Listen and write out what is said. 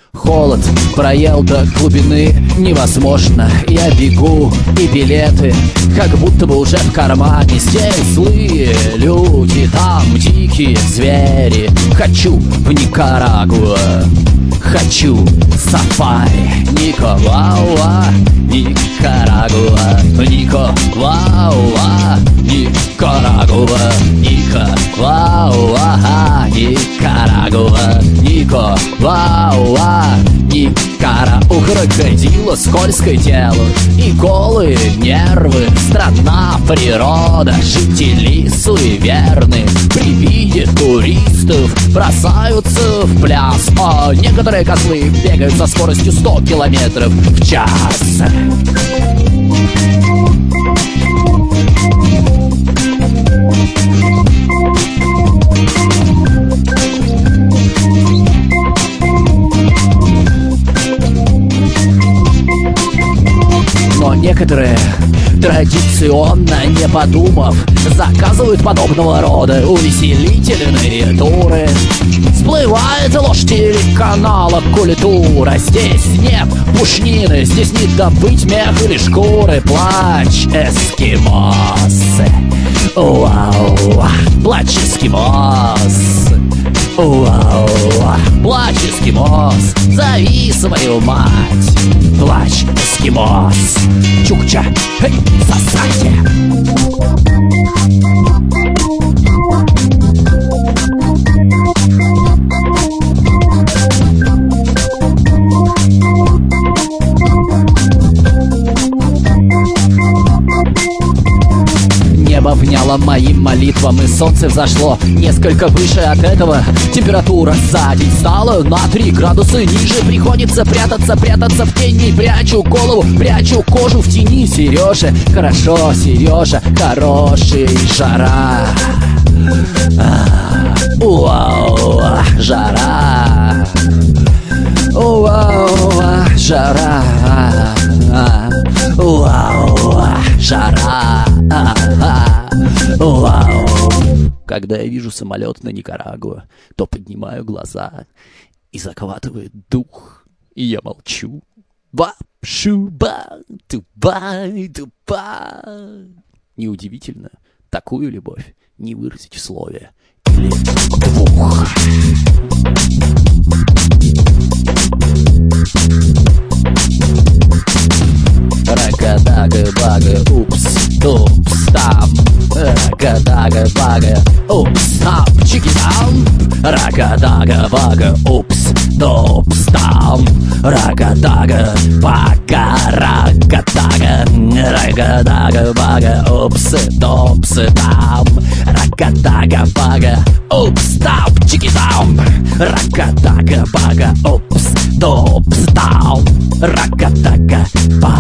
Холод проел до глубины невозможно. Я бегу, и билеты как будто бы уже в кармане. Здесь злые люди, там дикие звери. Хочу в Никарагуа, хочу сафари. Никарагуа, Никарагуа, Никарагуа, Никарагуа, Никарагуа, Никарагуа, Никарагуа, Никара. У крокодила скользкое тело и голые нервы. Страна, природа, жители суеверны. При виде туристов бросаются в пляс, а некоторые козлы бегают со скоростью 100 километров в час. Но некоторые, традиционно не подумав, заказывают подобного рода увеселительные туры. Всплывает ложь телеканала «Культура». Здесь нет пушнины, здесь не добыть мех или шкуры. Плачь, эскимос, вау, плачь, эскимос, вау, плачь, эскимос, зови свою мать. Плачь, эскимос, чукча, эй, сосайте. Небо вняло моим молитвам, и солнце взошло несколько выше от этого. Температура за день стала на 3 градуса ниже. Приходится прятаться в тени. Прячу голову, прячу кожу в тени. Сережа, хорошо, Сережа, хороший, жара. Вау, жара. Вау, жара. Вау, жара. Вау. Когда я вижу самолет на Никарагуа, то поднимаю глаза и захватывает дух, и я молчу. Неудивительно, такую любовь не выразить в слове или двух. Рага-дага-бага, упс, тупс, там. Рага-дага-бага, упс, там, чики-там. Рага-дага-бага, упс, тупс, там. Рага-дага-бага, рага-дага. Рага-дага-бага, упс, тупс, там. Рага-дага-бага, упс, там, чики-там. Рага-дага-бага, упс, тупс, там. Рага-дага-бага.